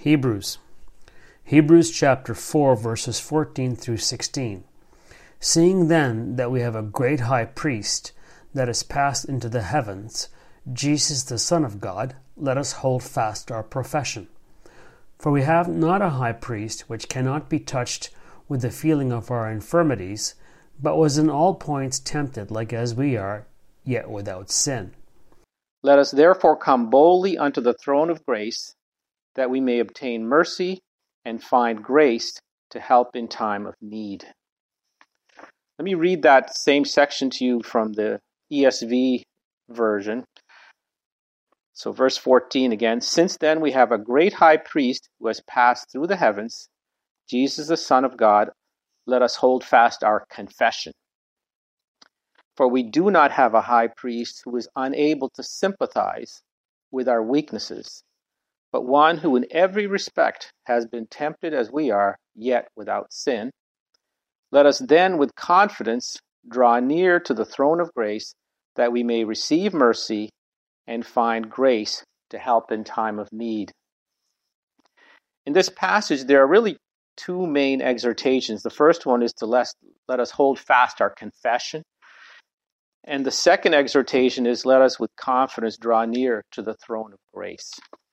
Hebrews. Hebrews chapter 4, verses 14 through 16. Seeing then that we have a great high priest that is passed into the heavens, Jesus the Son of God, let us hold fast our profession. For we have not a high priest which cannot be touched with the feeling of our infirmities, but was in all points tempted like as we are, yet without sin. Let us therefore come boldly unto the throne of grace, that we may obtain mercy and find grace to help in time of need. Let me read that same section to you from the ESV version. So verse 14 again. Since then we have a great high priest who has passed through the heavens, Jesus the Son of God, let us hold fast our confession. For we do not have a high priest who is unable to sympathize with our weaknesses, but one who in every respect has been tempted as we are, yet without sin. Let us then with confidence draw near to the throne of grace, that we may receive mercy and find grace to help in time of need. In this passage, there are really two main exhortations. The first one is to let us hold fast our confession. And the second exhortation is let us with confidence draw near to the throne of grace.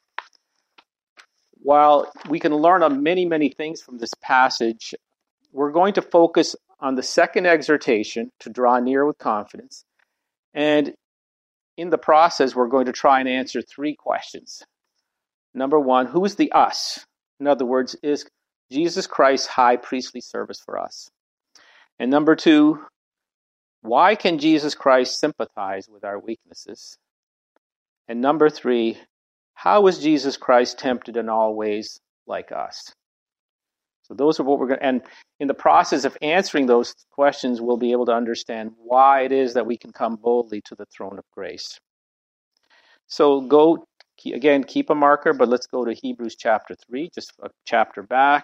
While we can learn on many things from this passage, we're going to focus on the second exhortation, to draw near with confidence. And in the process, we're going to try and answer three questions. Number one, who is the us? In other words, is Jesus Christ's high priestly service for us? And number two, why can Jesus Christ sympathize with our weaknesses? And number three, how is Jesus Christ tempted in all ways like us? So those are what we're going to, and in the process of answering those questions, we'll be able to understand why it is that we can come boldly to the throne of grace. So keep a marker, but let's go to Hebrews chapter 3, just a chapter back.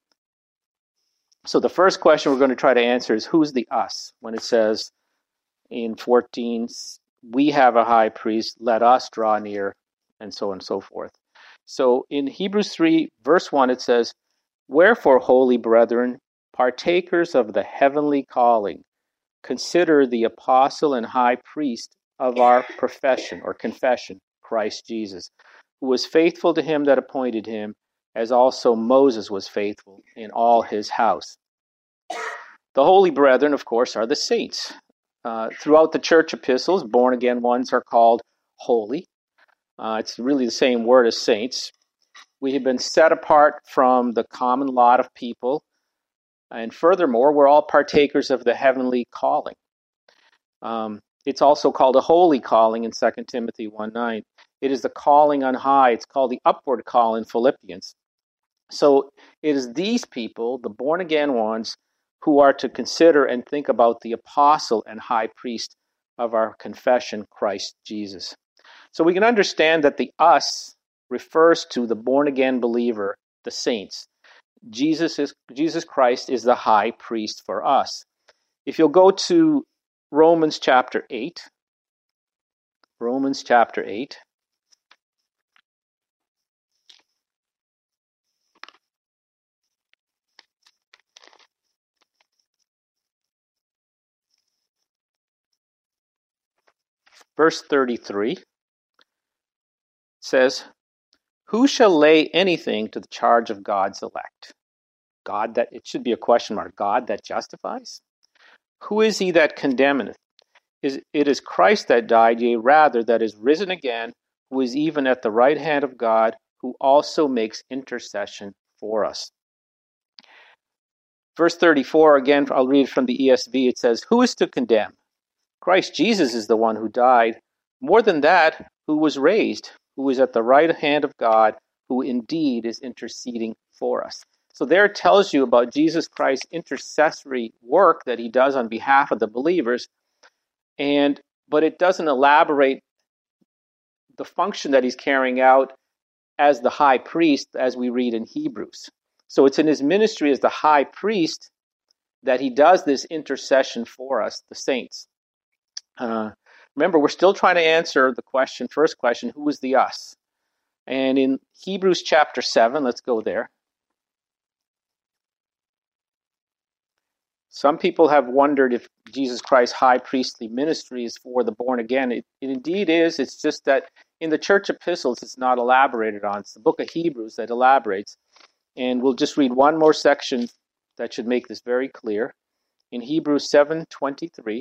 So the first question we're going to try to answer is, who's the us? When it says in 14, we have a high priest, let us draw near, and so on and so forth. So in Hebrews 3, verse 1, it says, wherefore, holy brethren, partakers of the heavenly calling, consider the apostle and high priest of our profession or confession, Christ Jesus, who was faithful to him that appointed him, as also Moses was faithful in all his house. The holy brethren, of course, are the saints. Throughout the church epistles, born-again ones are called holy. It's really the same word as saints. We have been set apart from the common lot of people. And furthermore, we're all partakers of the heavenly calling. It's also called a holy calling in 2 Timothy 1:9. It is the calling on high. It's called the upward call in Philippians. So it is these people, the born-again ones, who are to consider and think about the apostle and high priest of our confession, Christ Jesus. So we can understand that the us refers to the born-again believer, the saints. Jesus Christ is the high priest for us. If you'll go to Romans chapter 8, verse 33 says, who shall lay anything to the charge of God's elect? God that, it should be a question mark, God that justifies? Who is he that condemneth? It is Christ that died, yea, rather, that is risen again, who is even at the right hand of God, who also makes intercession for us. Verse 34, again, I'll read from the ESV. It says, who is to condemn? Christ Jesus is the one who died. More than that, who was raised, who is at the right hand of God, who indeed is interceding for us. So there it tells you about Jesus Christ's intercessory work that he does on behalf of the believers, but it doesn't elaborate the function that he's carrying out as the high priest, as we read in Hebrews. So it's in his ministry as the high priest that he does this intercession for us, the saints. Remember, we're still trying to answer the first question, who is the us? And in Hebrews chapter 7, let's go there. Some people have wondered if Jesus Christ's high priestly ministry is for the born again. It indeed is. It's just that in the church epistles, it's not elaborated on. It's the book of Hebrews that elaborates. And we'll just read one more section that should make this very clear. In Hebrews 7:23,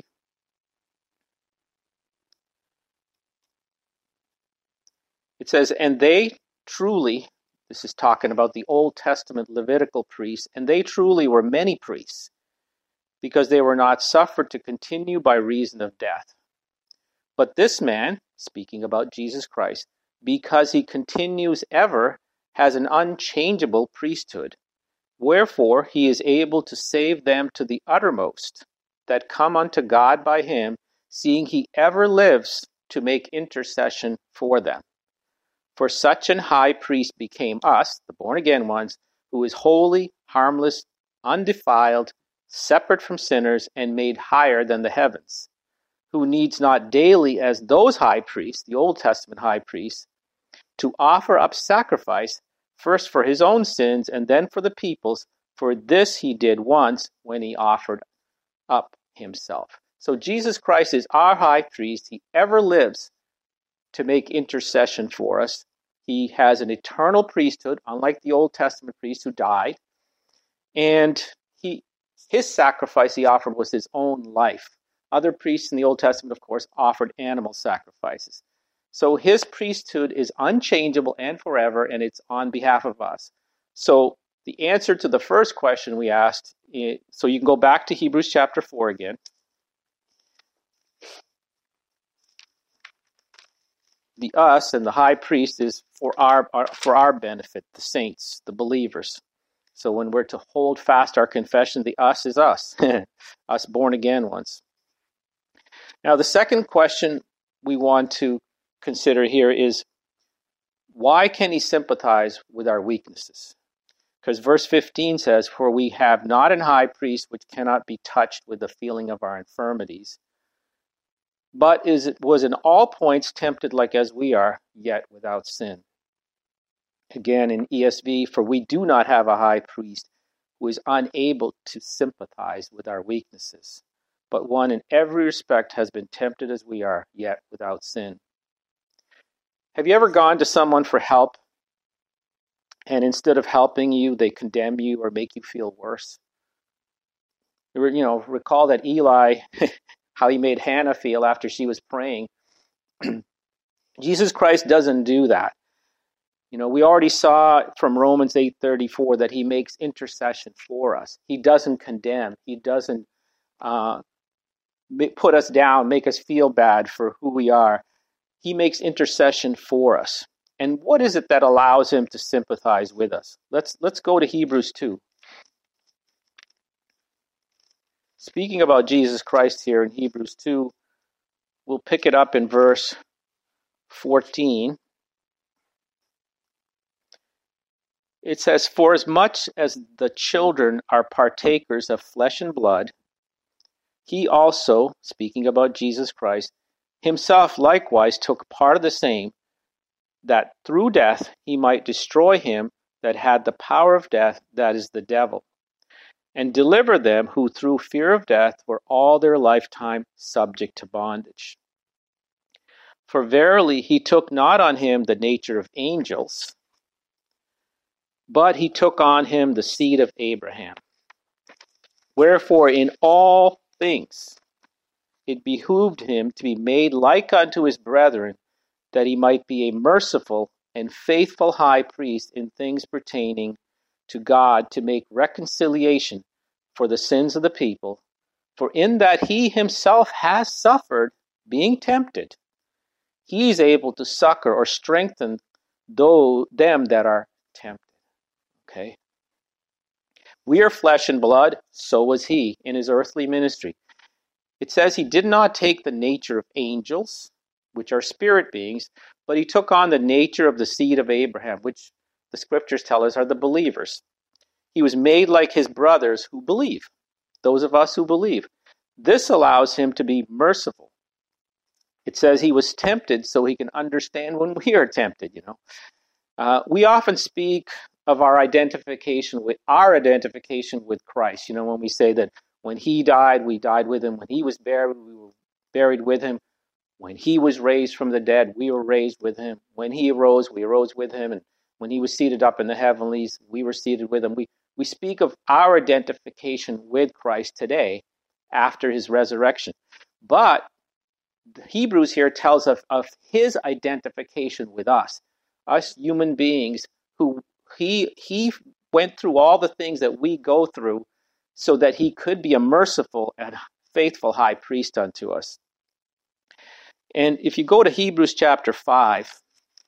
it says, "And they truly," this is talking about the Old Testament Levitical priests, "and they truly were many priests, because they were not suffered to continue by reason of death. But this man," speaking about Jesus Christ, "because he continues ever, has an unchangeable priesthood. Wherefore he is able to save them to the uttermost, that come unto God by him, seeing he ever lives to make intercession for them. For such an high priest became us," the born-again ones, "who is holy, harmless, undefiled, separate from sinners, and made higher than the heavens, who needs not daily, as those high priests, the Old Testament high priests, to offer up sacrifice, first for his own sins, and then for the people's, for this he did once when he offered up himself." So Jesus Christ is our high priest. He ever lives to make intercession for us. He has an eternal priesthood, unlike the Old Testament priest who died. And his sacrifice he offered was his own life. Other priests in the Old Testament, of course, offered animal sacrifices. So his priesthood is unchangeable and forever, and it's on behalf of us. So the answer to the first question we asked, so you can go back to Hebrews chapter 4 again. The us and the high priest is for our benefit, the saints, the believers. So when we're to hold fast our confession, the us is us, us born again ones. Now the second question we want to consider here is, why can he sympathize with our weaknesses? Because verse 15 says, "For we have not an high priest which cannot be touched with the feeling of our infirmities, but was in all points tempted like as we are, yet without sin." Again in ESV, "For we do not have a high priest who is unable to sympathize with our weaknesses, but one in every respect has been tempted as we are, yet without sin." Have you ever gone to someone for help, and instead of helping you, they condemn you or make you feel worse? Recall that Eli, how he made Hannah feel after she was praying. Jesus Christ doesn't do that. We already saw from Romans 8:34 that he makes intercession for us. He doesn't condemn. He doesn't put us down, make us feel bad for who we are. He makes intercession for us. And what is it that allows him to sympathize with us? Let's go to Hebrews 2. Speaking about Jesus Christ here in Hebrews 2, we'll pick it up in verse 14. It says, "For as much as the children are partakers of flesh and blood, he also," speaking about Jesus Christ, "himself likewise took part of the same, that through death he might destroy him that had the power of death, that is the devil, and deliver them who through fear of death were all their lifetime subject to bondage. For verily he took not on him the nature of angels, but he took on him the seed of Abraham. Wherefore in all things it behooved him to be made like unto his brethren, that he might be a merciful and faithful high priest in things pertaining to God, to make reconciliation for the sins of the people. For in that he himself has suffered, being tempted, he is able to succor or strengthen them that are tempted." Okay. We are flesh and blood, so was he in his earthly ministry. It says he did not take the nature of angels, which are spirit beings, but he took on the nature of the seed of Abraham, which the scriptures tell us are the believers. He was made like his brothers who believe, those of us who believe. This allows him to be merciful. It says he was tempted so he can understand when we are tempted, We often speak of our identification with Christ. When we say that when he died, we died with him. When he was buried, we were buried with him. When he was raised from the dead, we were raised with him. When he arose, we arose with him. And when he was seated up in the heavenlies, we were seated with him. We speak of our identification with Christ today after his resurrection. But Hebrews here tells us of his identification with us human beings, who he went through all the things that we go through so that he could be a merciful and faithful high priest unto us. And if you go to Hebrews chapter 5,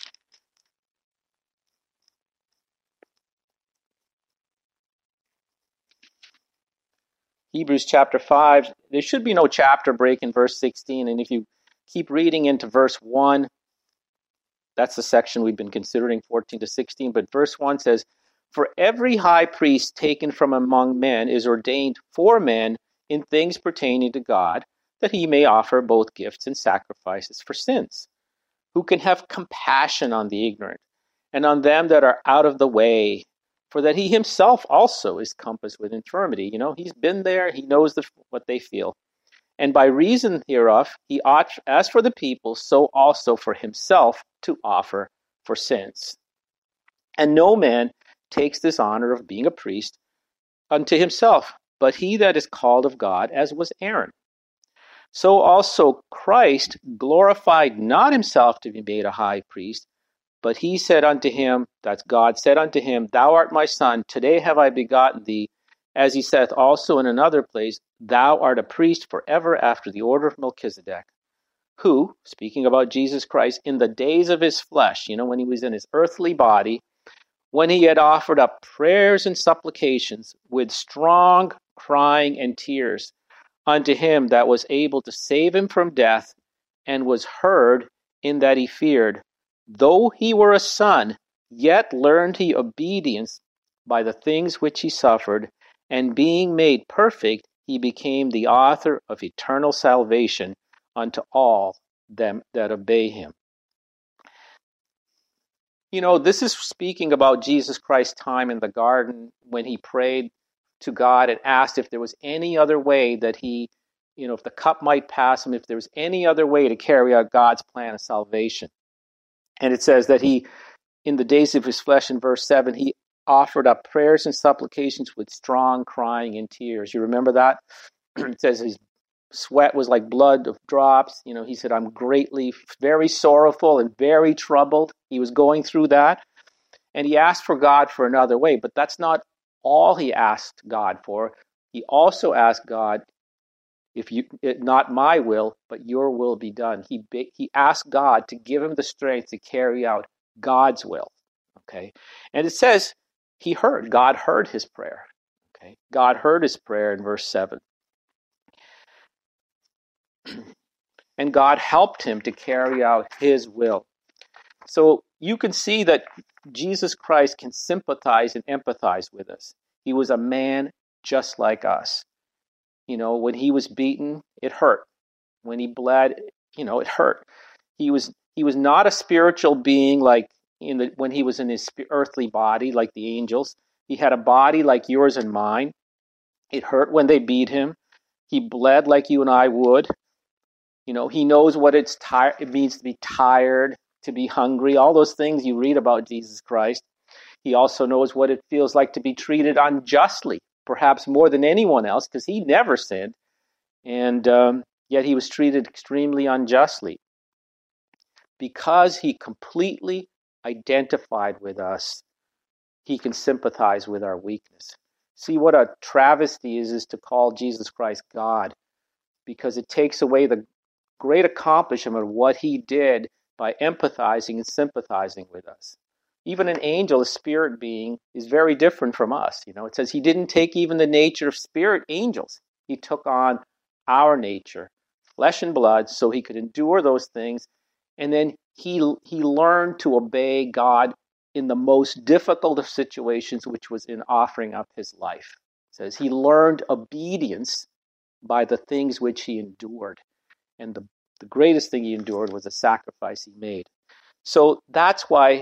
Hebrews chapter 5, there should be no chapter break in verse 16. And if you keep reading into verse 1, that's the section we've been considering, 14 to 16. But verse 1 says, "For every high priest taken from among men is ordained for men in things pertaining to God, that he may offer both gifts and sacrifices for sins, who can have compassion on the ignorant and on them that are out of the way, for that he himself also is compassed with infirmity." He's been there, he knows what they feel. "And by reason hereof, he ought, as for the people, so also for himself to offer for sins. And no man takes this honor of being a priest unto himself, but he that is called of God, as was Aaron. So also Christ glorified not himself to be made a high priest, but he said unto him," that's God said unto him, "Thou art my son, today have I begotten thee. As he saith also in another place, Thou art a priest forever after the order of Melchizedek, who," speaking about Jesus Christ, "in the days of his flesh," when he was in his earthly body, "when he had offered up prayers and supplications with strong crying and tears unto him that was able to save him from death, and was heard in that he feared, though he were a son, yet learned he obedience by the things which he suffered, and being made perfect, he became the author of eternal salvation unto all them that obey him." This is speaking about Jesus Christ's time in the garden when he prayed to God and asked if there was any other way that he, if the cup might pass him, if there was any other way to carry out God's plan of salvation. And it says that he, in the days of his flesh, in verse 7, he offered up prayers and supplications with strong crying and tears. You remember that? It says his sweat was like blood of drops. He said, "I'm very sorrowful and very troubled." He was going through that. And he asked for God for another way, but that's not all he asked God for. He also asked God, not my will, but your will be done. He asked God to give him the strength to carry out God's will. Okay. And it says God heard his prayer. Okay. God heard his prayer in verse 7. And God helped him to carry out his will. So you can see that Jesus Christ can sympathize and empathize with us. He was a man just like us. When he was beaten, it hurt. When he bled, it hurt. He was not a spiritual being like when he was in his earthly body like the angels. He had a body like yours and mine. It hurt when they beat him. He bled like you and I would. He knows what it means to be tired, to be hungry, all those things you read about Jesus Christ. He also knows what it feels like to be treated unjustly, perhaps more than anyone else, because he never sinned. And yet he was treated extremely unjustly. Because he completely identified with us, he can sympathize with our weakness. See what a travesty is to call Jesus Christ God, because it takes away the great accomplishment of what he did by empathizing and sympathizing with us. Even an angel, a spirit being, is very different from us. It says he didn't take even the nature of spirit angels. He took on our nature, flesh and blood, so he could endure those things. And then he learned to obey God in the most difficult of situations, which was in offering up his life. It says he learned obedience by the things which he endured. And the greatest thing he endured was the sacrifice he made. So that's why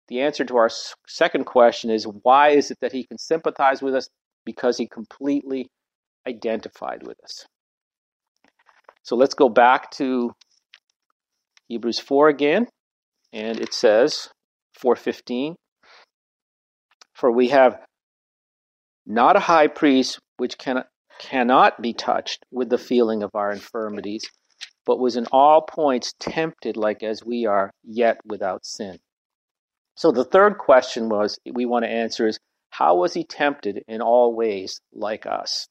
the answer to our second question is, why is it that he can sympathize with us? Because he completely identified with us. So let's go back to Hebrews 4 again, and it says, 4:15, for we have not a high priest which cannot be touched with the feeling of our infirmities, but was in all points tempted like as we are, yet without sin. So the third question we want to answer is, how was he tempted in all ways like us?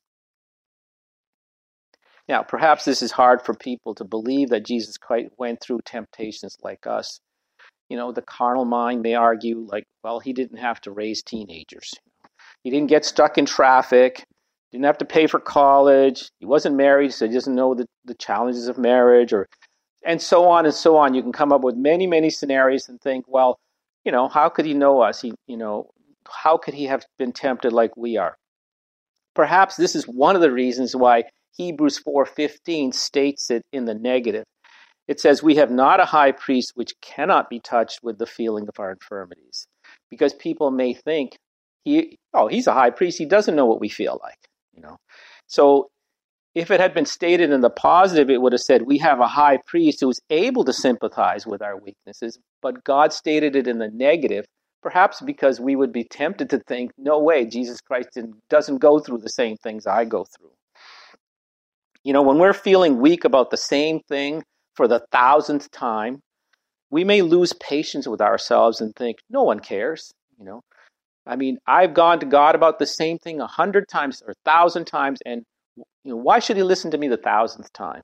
Now, perhaps this is hard for people to believe that Jesus Christ went through temptations like us. You know, the carnal mind may argue, like, well, he didn't have to raise teenagers. He didn't get stuck in traffic. Didn't have to pay for college. He wasn't married, so he doesn't know the challenges of marriage, and so on and so on. You can come up with many, many scenarios and think, well, you know, how could he know us? How could he have been tempted like we are? Perhaps this is one of the reasons why Hebrews 4:15 states it in the negative. It says, we have not a high priest which cannot be touched with the feeling of our infirmities. Because people may think, he's a high priest, he doesn't know what we feel like. So if it had been stated in the positive, it would have said, we have a high priest who is able to sympathize with our weaknesses, but God stated it in the negative, perhaps because we would be tempted to think, no way, Jesus Christ doesn't go through the same things I go through. When we're feeling weak about the same thing for the 1,000th time, we may lose patience with ourselves and think, no one cares. I've gone to God about the same thing 100 times or 1,000 times, and why should he listen to me the 1,000th time?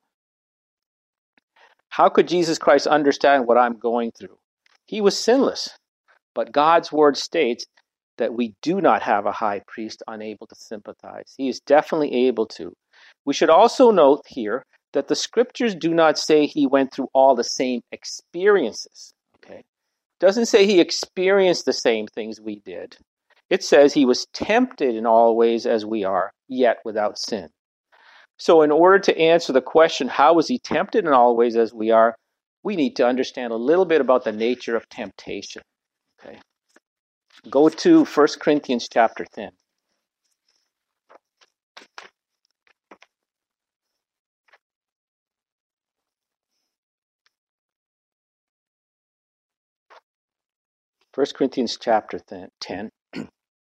How could Jesus Christ understand what I'm going through? He was sinless, but God's word states that we do not have a high priest unable to sympathize. He is definitely able to. We should also note here that the scriptures do not say he went through all the same experiences. Okay, it doesn't say he experienced the same things we did. It says he was tempted in all ways as we are, yet without sin. So in order to answer the question, how was he tempted in all ways as we are, we need to understand a little bit about the nature of temptation. Okay, go to 1 Corinthians chapter 10. First Corinthians chapter 10. It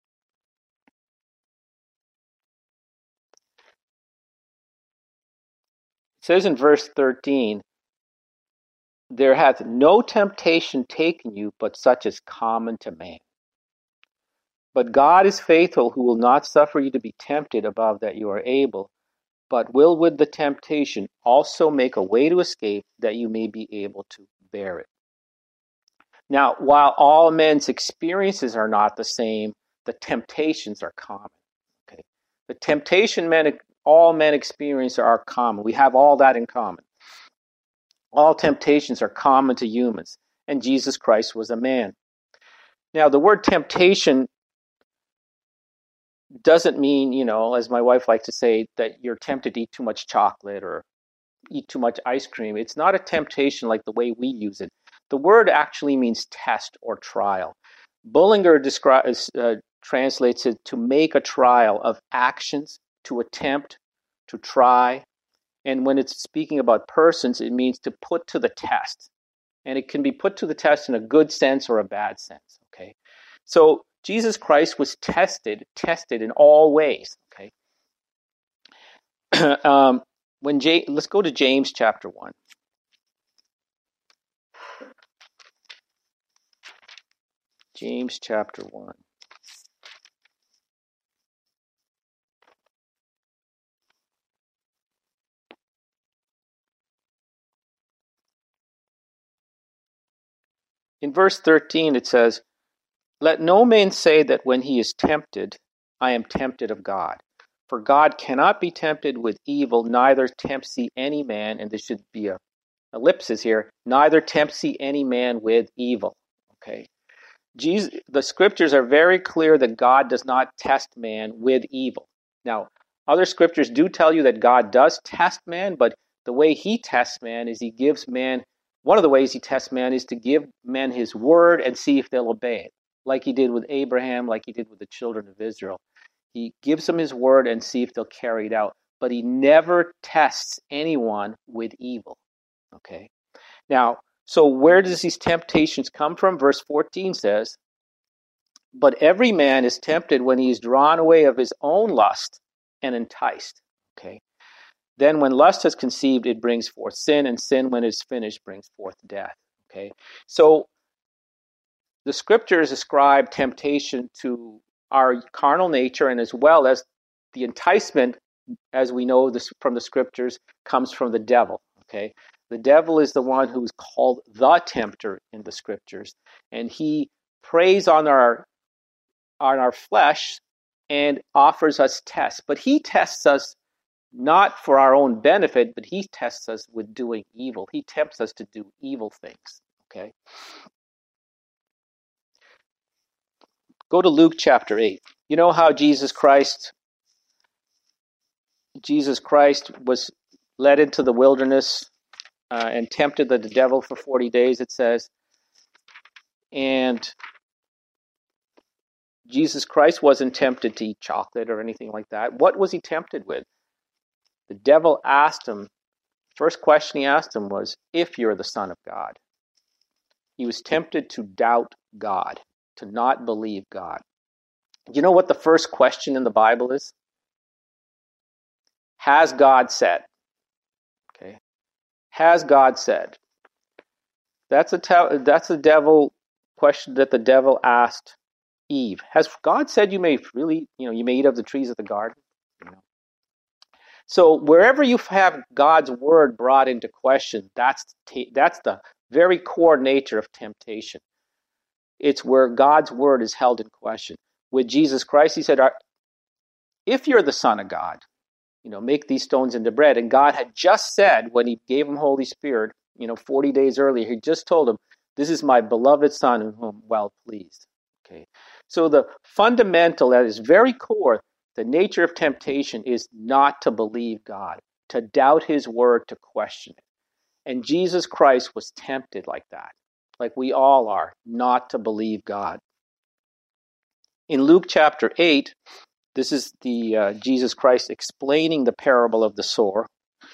says in verse 13, there hath no temptation taken you, but such as common to man. But God is faithful, who will not suffer you to be tempted above that you are able, but will with the temptation also make a way to escape, that you may be able to bear it. Now, while all men's experiences are not the same, the temptations are common. Okay, the temptation all men experience are common. We have all that in common. All temptations are common to humans, and Jesus Christ was a man. Now, the word temptation doesn't mean, as my wife likes to say, that you're tempted to eat too much chocolate or eat too much ice cream. It's not a temptation like the way we use it. The word actually means test or trial. Bullinger translates it to make a trial of actions, to attempt, to try. And when it's speaking about persons, it means to put to the test. And it can be put to the test in a good sense or a bad sense. Okay, so Jesus Christ was tested in all ways. Okay, let's go to James chapter 1. James chapter 1. In verse 13 it says, let no man say that when he is tempted, I am tempted of God. For God cannot be tempted with evil, neither tempts he any man, and there should be a ellipsis here, neither tempts he any man with evil. Okay, the scriptures are very clear that God does not test man with evil. Now, other scriptures do tell you that God does test man, but the way he tests man is he gives man one of the ways he tests man is to give men his word and see if they'll obey it, like he did with Abraham, like he did with the children of Israel. He gives them his word and see if they'll carry it out. But he never tests anyone with evil. Okay. Now, so where does these temptations come from? Verse 14 says, "But every man is tempted when he is drawn away of his own lust and enticed." Okay. "Then when lust has conceived, it brings forth sin, and sin, when it is finished, brings forth death." Okay. So the scriptures ascribe temptation to our carnal nature, and as well as the enticement, as we know this from the scriptures, comes from the devil. Okay, the devil is the one who's called the tempter in the scriptures, and he preys on our flesh and offers us tests. But he tests us not for our own benefit, but he tests us with doing evil. He tempts us to do evil things. Okay. Go to Luke chapter 8. You know how Jesus Christ was led into the wilderness and tempted the devil for 40 days, it says. And Jesus Christ wasn't tempted to eat chocolate or anything like that. What was he tempted with? The devil asked him, first question he asked him was, "If you're the Son of God." He was tempted to doubt God, to not believe God. Do you know what the first question in the Bible is? Has God said? Okay. Has God said? That's a devil question that the devil asked Eve. Has God said you may eat of the trees of the garden? So wherever you have God's word brought into question, that's the very core nature of temptation. It's where God's word is held in question. With Jesus Christ, he said, "If you're the Son of God, make these stones into bread." And God had just said, when he gave him Holy Spirit, 40 days earlier, he just told him, "This is my beloved Son in whom I'm well pleased." Okay. So the fundamental, that is very core, the nature of temptation is not to believe God, to doubt his word, to question it. And Jesus Christ was tempted like that, like we all are, not to believe God. In Luke chapter 8, this is the Jesus Christ explaining the parable of the sower.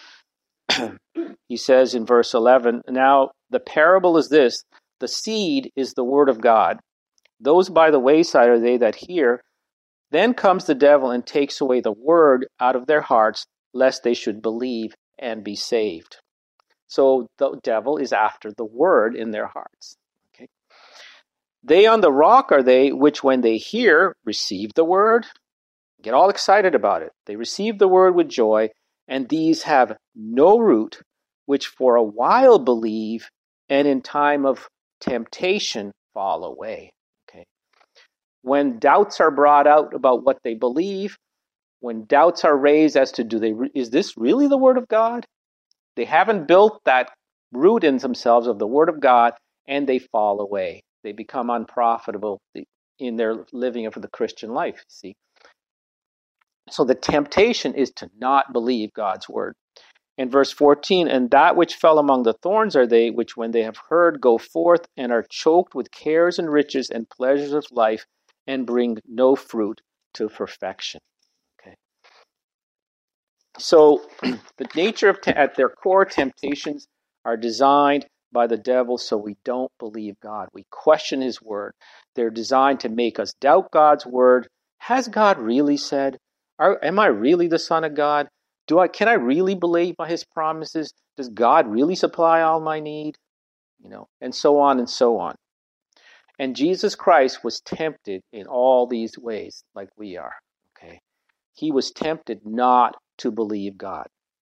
He says in verse 11, "Now the parable is this: the seed is the word of God. Those by the wayside are they that hear. Then comes the devil and takes away the word out of their hearts, lest they should believe and be saved." So the devil is after the word in their hearts. Okay. "They on the rock are they which, when they hear, receive the word," get all excited about it. "They receive the word with joy, and these have no root, which for a while believe, and in time of temptation fall away." Okay. When doubts are brought out about what they believe, when doubts are raised as to is this really the word of God? They haven't built that root in themselves of the word of God, and they fall away. They become unprofitable in their living of the Christian life, see. So the temptation is to not believe God's word. In verse 14, "And that which fell among the thorns are they which, when they have heard, go forth and are choked with cares and riches and pleasures of life, and bring no fruit to perfection." Okay. So the nature of at their core, temptations are designed by the devil so we don't believe God. We question his word. They're designed to make us doubt God's word. Has God really said? Am I really the Son of God? Can I really believe by his promises? Does God really supply all my need? And so on and so on. And Jesus Christ was tempted in all these ways, like we are. Okay. He was tempted not to believe God.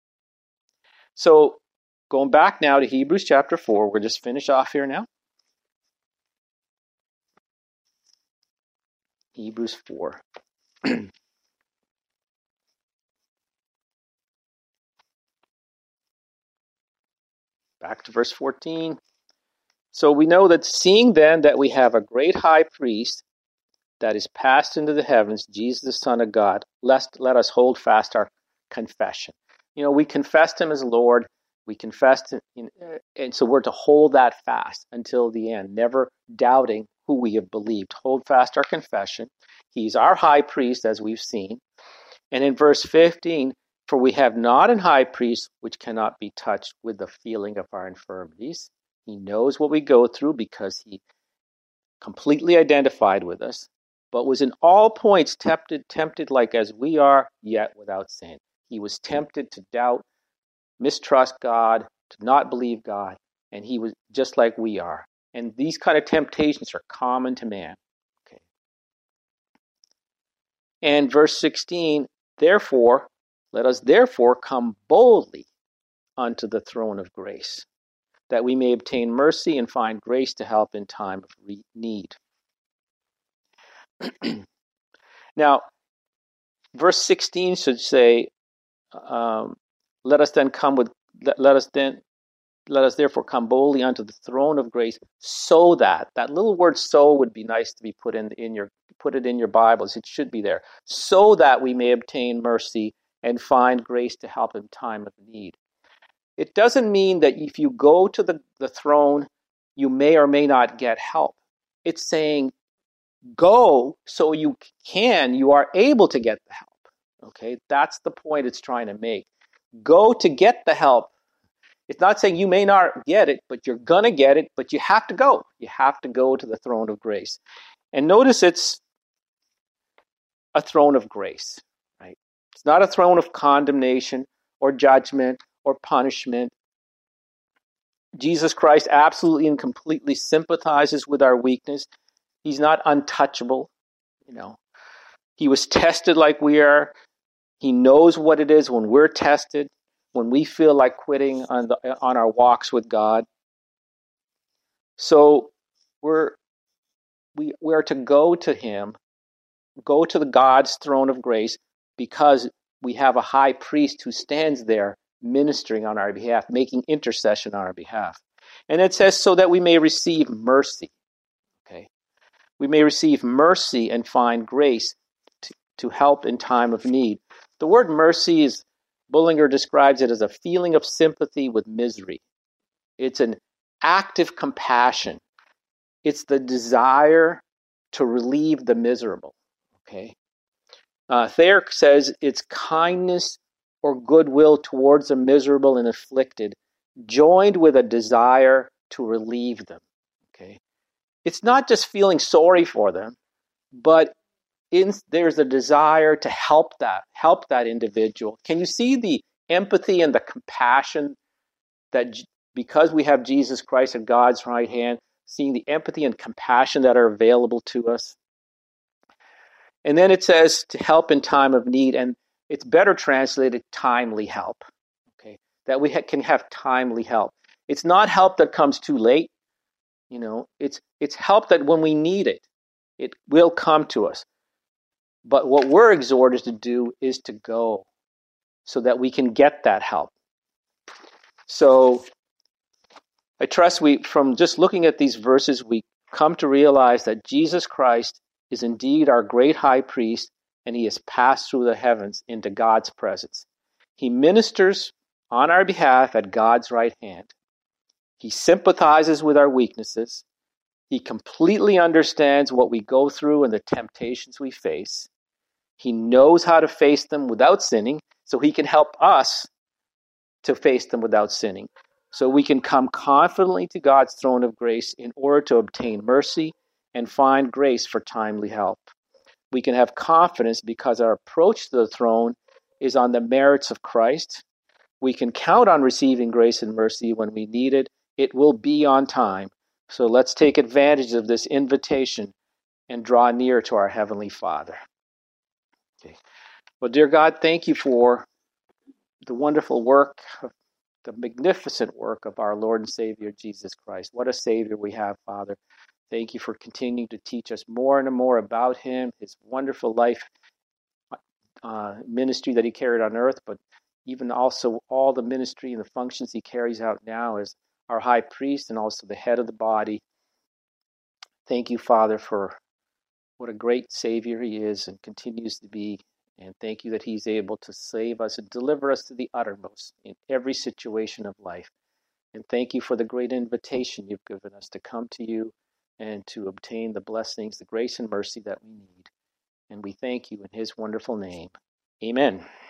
So going back now to Hebrews chapter 4, we'll just finish off here now. Hebrews 4. Back to verse 14. "So we know that, seeing then that we have a great high priest that is passed into the heavens, Jesus the Son of God, let us hold fast our confession." We confessed him as Lord. We confessed, and so we're to hold that fast until the end, never doubting who we have believed. Hold fast our confession. He's our high priest, as we've seen. And in verse 15, for we have not an high priest which cannot be touched with the feeling of our infirmities. He knows what we go through because he completely identified with us, but was in all points tempted like as we are, yet without sin. He was tempted to doubt, mistrust God, to not believe God, and he was just like we are. And these kind of temptations are common to man. Okay. And verse 16, therefore, let us therefore come boldly unto the throne of grace, that we may obtain mercy and find grace to help in time of need. Now, verse 16 should say, let us therefore come boldly unto the throne of grace, so that little word "so" would be nice to be put it in your Bibles. It should be there, so that we may obtain mercy and find grace to help in time of need. It doesn't mean that if you go to the throne, you may or may not get help. It's saying go so you are able to get the help. Okay, that's the point it's trying to make. Go to get the help. It's not saying you may not get it, but you're going to get it, but you have to go. You have to go to the throne of grace. And notice it's a throne of grace, right? It's not a throne of condemnation or judgment or punishment. Jesus Christ absolutely and completely sympathizes with our weakness. He's not untouchable. He was tested like we are. He knows what it is when we're tested, when we feel like quitting on our walks with God. So we are to go to him, go to the God's throne of grace, because we have a high priest who stands there ministering on our behalf, making intercession on our behalf. And it says, so that we may receive mercy. Okay, we may receive mercy and find grace to help in time of need. The word mercy is, Bullinger describes it as a feeling of sympathy with misery. It's an active compassion. It's the desire to relieve the miserable. Okay. Thayer says it's kindness or goodwill towards the miserable and afflicted, joined with a desire to relieve them. Okay. It's not just feeling sorry for them, but there's a desire to help that individual. Can you see the empathy and the compassion that, because we have Jesus Christ at God's right hand, seeing the empathy and compassion that are available to us? And then it says to help in time of need, and it's better translated timely help. Okay, that we can have timely help. It's not help that comes too late. It's help that when we need it, it will come to us. But what we're exhorted to do is to go so that we can get that help. So I trust from just looking at these verses, we come to realize that Jesus Christ is indeed our great high priest, and he has passed through the heavens into God's presence. He ministers on our behalf at God's right hand. He sympathizes with our weaknesses. He completely understands what we go through and the temptations we face. He knows how to face them without sinning, so he can help us to face them without sinning. So we can come confidently to God's throne of grace in order to obtain mercy and find grace for timely help. We can have confidence because our approach to the throne is on the merits of Christ. We can count on receiving grace and mercy when we need it. It will be on time. So let's take advantage of this invitation and draw near to our Heavenly Father. Okay. Well, dear God, thank you for the wonderful work, the magnificent work of our Lord and Savior, Jesus Christ. What a Savior we have, Father. Thank you for continuing to teach us more and more about him, his wonderful life ministry that he carried on earth, but even also all the ministry and the functions he carries out now as our high priest and also the head of the body. Thank you, Father, for what a great Savior he is and continues to be, And thank you that he's able to save us and deliver us to the uttermost in every situation of life. And thank you for the great invitation you've given us to come to you and to obtain the blessings, the grace and mercy that we need. And we thank you in his wonderful name. Amen.